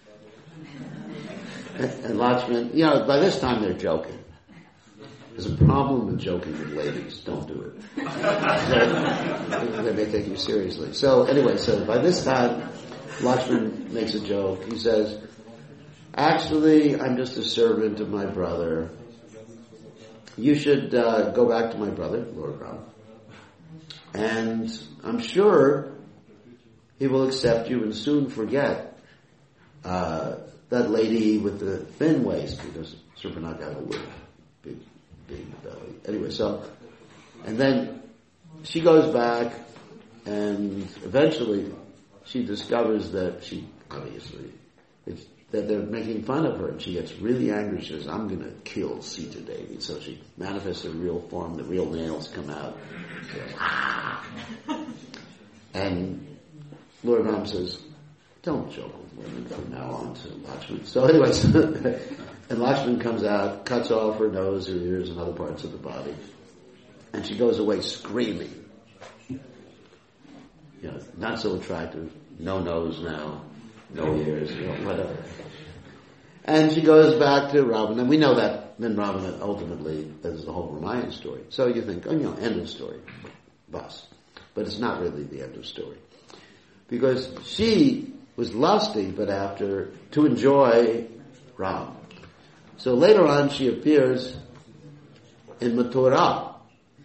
And, and Lakshman, you know, by this time they're joking. There's a problem with joking with ladies. Don't do it. So, they may take you seriously. So anyway, so by this time, Lakshman makes a joke. He says, actually, I'm just a servant of my brother. You should uh, go back to my brother, Lord Ram. And I'm sure he will accept you and soon forget uh, that lady with the thin waist, because Surpanaka had a little big, big belly. Anyway, so, and then she goes back, and eventually she discovers that she, obviously, it's, that they're making fun of her, and she gets really angry. She says, I'm going to kill Sita Devi. So she manifests her real form, the real nails come out. She goes, ah! And Lord Ram says, don't joke with women from now on to Lakshman. So anyway, so, and Lakshman comes out, cuts off her nose, her ears, and other parts of the body. And she goes away screaming. You know, not so attractive, no nose now, no ears, you know, whatever. And she goes back to Ravana, and we know that then Ravana ultimately is the whole Ramayana story. So you think, oh, you know, end of story, bus. But it's not really the end of story. Because she was lusty, but after, to enjoy Ram. So later on she appears in Mathura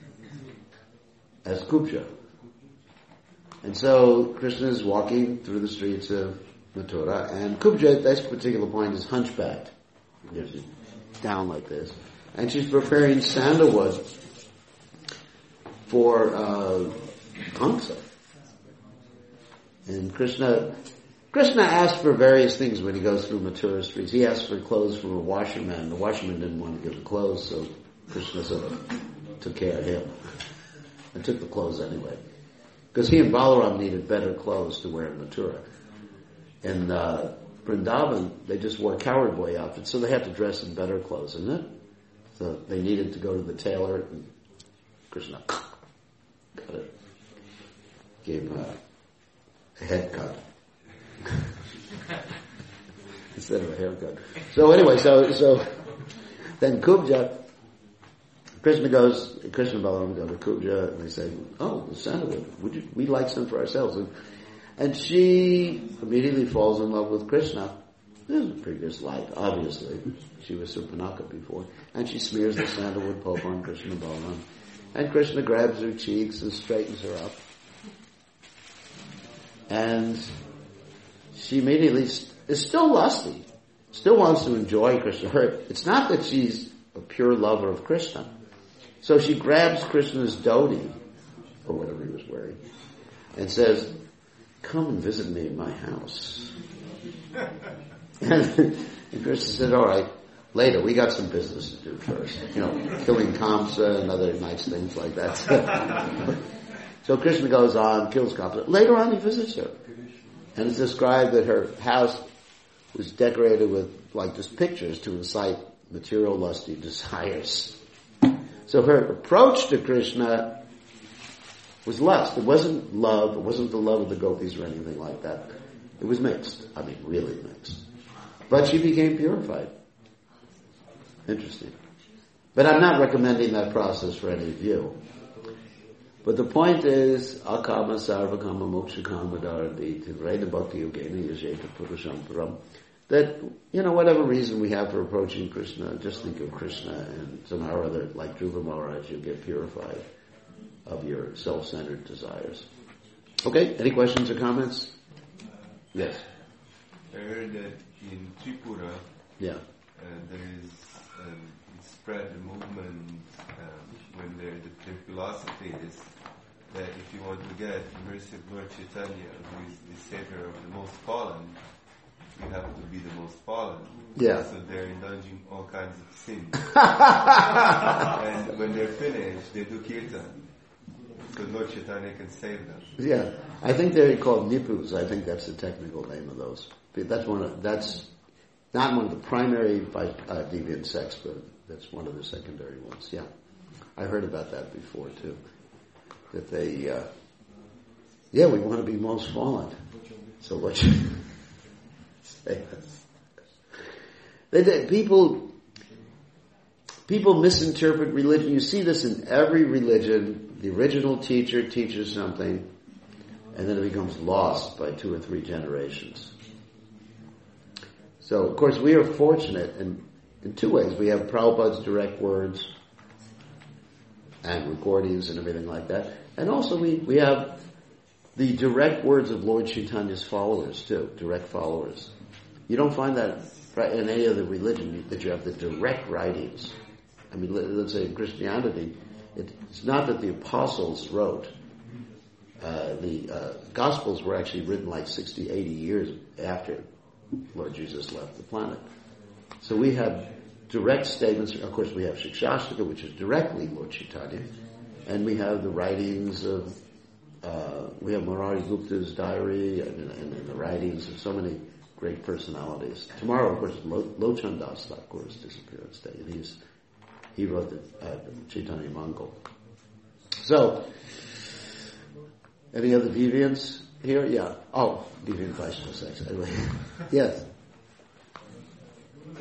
as Kubja. And so Krishna is walking through the streets of Mathura, and Kubja at this particular point is hunchbacked. She's down like this. And she's preparing sandalwood for uh, Kamsa. And Krishna Krishna asked for various things when he goes through Mathura streets. He asked for clothes from a washerman. The washerman didn't want to give him clothes, so Krishna sort of took care of him and took the clothes anyway. Because he and Balaram needed better clothes to wear in Mathura. In uh, Vrindavan, they just wore coward boy outfits, so they had to dress in better clothes, isn't it? So they needed to go to the tailor, and Krishna got it. Gave him a, a head cut. Instead of a haircut. So anyway, so so then Kubja, Krishna goes, Krishna and Balaram go to Kubja, and they say, oh, the sandalwood, would you, we'd like some for ourselves. And, and she immediately falls in love with Krishna. This is a previous life, obviously. She was Surpanaka before. And she smears the sandalwood pulp on Krishna and Balaram. And Krishna grabs her cheeks and straightens her up. And she immediately is still lusty, still wants to enjoy Krishna. Her, it's not that she's a pure lover of Krishna. So she grabs Krishna's dhoti, or whatever he was wearing, and says, come and visit me in my house. and, and Krishna said, all right, later, we got some business to do first. You know, killing Kamsa and other nice things like that. So Krishna goes on, kills Kamsa. Later on, he visits her. And it's described that her house was decorated with, like, just pictures to incite material lusty desires. So her approach to Krishna was lust. It wasn't love. It wasn't the love of the gopis or anything like that. It was mixed. I mean, really mixed. But she became purified. Interesting. But I'm not recommending that process for any of you. But the point is, akama sarvakama mokshakama dharati tivreda bhakti yogena yajeta purusham param. That, you know, whatever reason we have for approaching Krishna, just think of Krishna, and somehow or other, like Dhruva Maharaj, you'll get purified of your self-centered desires. Okay, any questions or comments? Yes. I heard that in Tripura, yeah, uh, there is um, spread the movement um, when there, the, the philosophy is that if you want to get the mercy of Lord Chaitanya, who is the savior of the most fallen, you have to be the most fallen. Yeah. So they're indulging all kinds of sins. And when they're finished, they do kirtan. So Lord Chaitanya can save them. Yeah. I think they're called nipus. I think that's the technical name of those. That's one of, that's not one of the primary uh, deviant sects, but that's one of the secondary ones. Yeah. I heard about that before too. That they, uh, yeah, we want to be most fallen. So what you say? They, they, people, people misinterpret religion. You see this in every religion. The original teacher teaches something, and then it becomes lost by two or three generations. So, of course, we are fortunate in, in two ways. We have Prabhupada's direct words and recordings and everything like that. And also we, we have the direct words of Lord Chaitanya's followers too, direct followers. You don't find that in any other religion, that you have the direct writings. I mean, let's say in Christianity, it's not that the apostles wrote. Uh, the uh, Gospels were actually written like sixty, eighty years after Lord Jesus left the planet. So we have direct statements. Of course, we have Shikshashtaka, which is directly Lord Chaitanya, and we have the writings of, uh, we have Murari Gupta's diary, and, and, and the writings of so many great personalities. Tomorrow, of course, Lo- Lochan Das Thakur's disappearance day, and he's, he wrote the, uh, the Chaitanya Mangala. So, any other deviants here? Yeah. Oh, deviant Vaishnava sex. Anyway. Yes.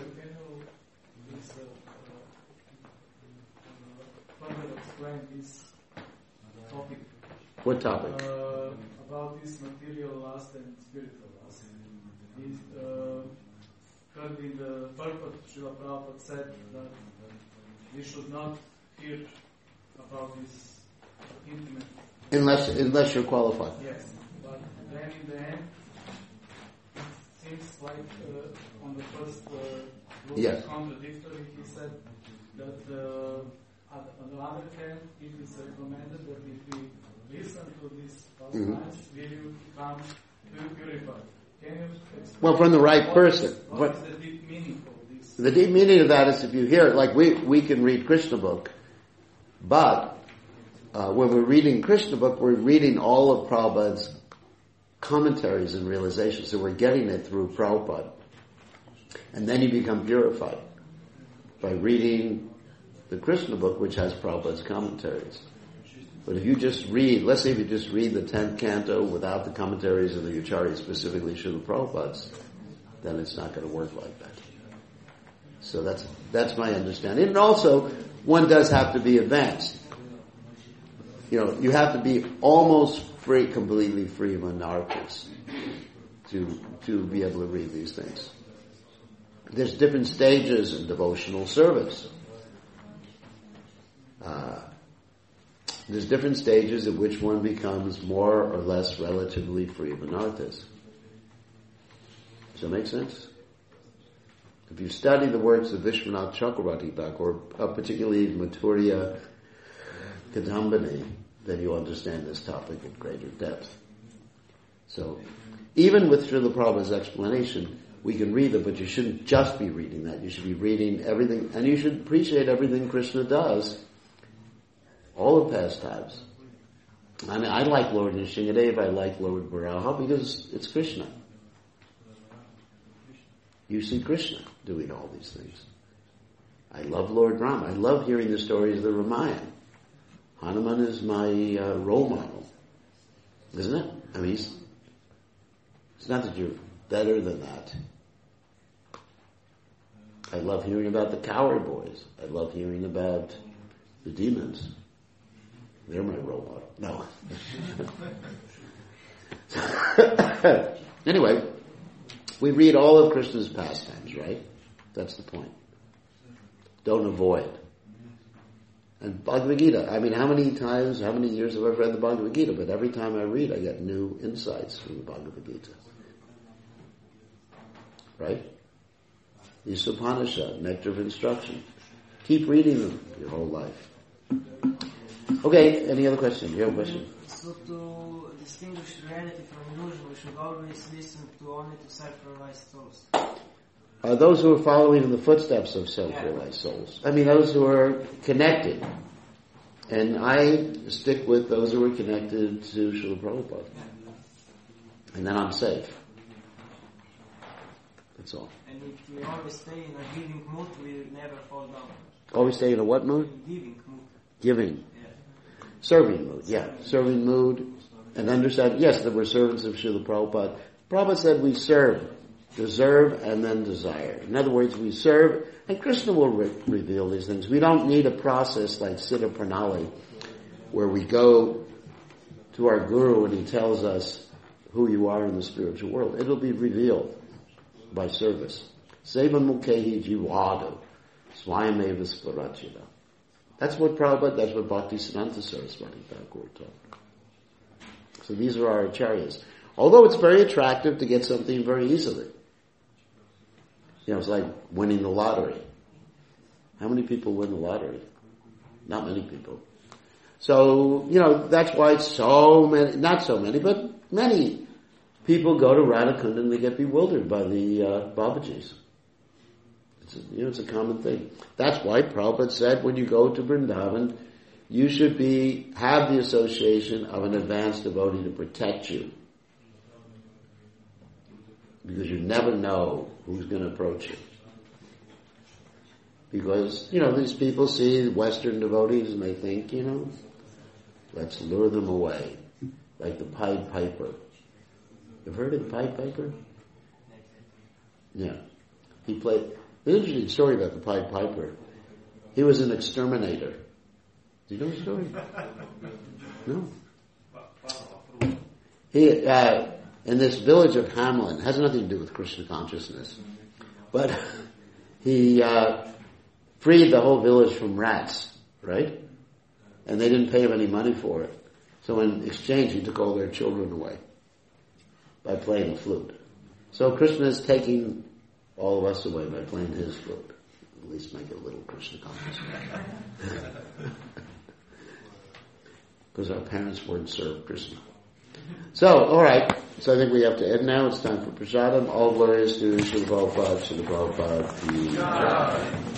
What topic? Uh, about this material lust and spiritual lust. Is, uh, heard in the purport, Srila Prabhupada said that we should not hear about this intimate. Unless, unless you're qualified. Yes, but then in the end, it seems like uh, on the first uh, look Yes. contradictory. He said that uh, on the other hand, it is recommended that if we listen to these pastimes, mm-hmm. we will become purified. Can you explain? Well, from the right what person. Is, what what, is the deep meaning of this? The deep meaning of that is if you hear it, like we, we can read Krishna book, but uh, when we're reading Krishna book, we're reading all of Prabhupada's commentaries and realizations, so we're getting it through Prabhupada. And then you become purified by reading the Krishna book, which has Prabhupada's commentaries. But if you just read, let's say if you just read the tenth canto without the commentaries of the Acharyas, specifically Srila Prabhupada's, then it's not going to work like that. So that's that's my understanding. And also, one does have to be advanced. You know, you have to be almost free, completely free of anarchas to to be able to read these things. There's different stages in devotional service. Uh, there's different stages at which one becomes more or less relatively free of anarthas. Does that make sense? If you study the works of Vishwanath Chakravarti Thakur, uh, particularly Mathurya Kadambini, then you understand this topic at greater depth. So, even with Srila Prabhupada's explanation, we can read it, but you shouldn't just be reading that. You should be reading everything, and you should appreciate everything Krishna does, all the pastimes. I mean, I like Lord Nrsingadev, I like Lord Varaha, because it's Krishna. You see Krishna doing all these things. I love Lord Rama. I love hearing the stories of the Ramayana. Hanuman is my uh, role model, isn't it? I mean, he's, it's not that you're better than that. I love hearing about the coward boys. I love hearing about the demons. They're my role model. No. Anyway, we read all of Krishna's pastimes, right? That's the point. Don't avoid. And Bhagavad Gita, I mean, how many times, how many years have I read the Bhagavad Gita? But every time I read, I get new insights from the Bhagavad Gita. Right? The Upanishad, nectar of instruction. Keep reading them your whole life. Okay, any other question? You have a question? So to distinguish reality from illusion, we should always listen to only to self-realized souls. Uh, those who are following in the footsteps of self-realized souls. I mean, those who are connected. And I stick with those who are connected to Srila Prabhupada. And then I'm safe. That's all. And if we always stay in a giving mood, we never fall down. Always stay in a what mood? Giving mood. Giving. Yeah. Serving mood, yeah. Serving mood. And understand, yes, that we're servants of Srila Prabhupada. Prabhupada said we serve. Deserve and then desire. In other words, we serve, and Krishna will re- reveal these things. We don't need a process like Siddha Pranali, where we go to our guru and he tells us who you are in the spiritual world. It'll be revealed by service. Seva mukhehi jivado, swayameva sparachita. That's what Prabhupada, that's what Bhaktisiddhanta Saraswati Thakur taught. So these are our acharyas. Although it's very attractive to get something very easily. You know, it's like winning the lottery. How many people win the lottery? Not many people. So, you know, that's why so many, not so many, but many people go to Radhakund and they get bewildered by the uh, Babajis. It's a, you know, it's a common thing. That's why Prabhupada said when you go to Vrindavan, you should be, have the association of an advanced devotee to protect you. Because you never know who's going to approach you. Because, you know, these people see Western devotees and they think, you know, let's lure them away. Like the Pied Piper. You've heard of the Pied Piper? Yeah. He played, there's an interesting story about the Pied Piper. He was an exterminator. Do you know the story? No. He, uh, in this village of Hamelin, has nothing to do with Krishna consciousness, but he uh, freed the whole village from rats, right? And they didn't pay him any money for it. So in exchange, he took all their children away by playing the flute. So Krishna is taking all of us away by playing his flute. At least make it a little Krishna conscious. Because our parents weren't served Krishna. So, alright. So I think we have to end now. It's time for prasadam. All glories to Srila Prabhupada, Srila Prabhupada.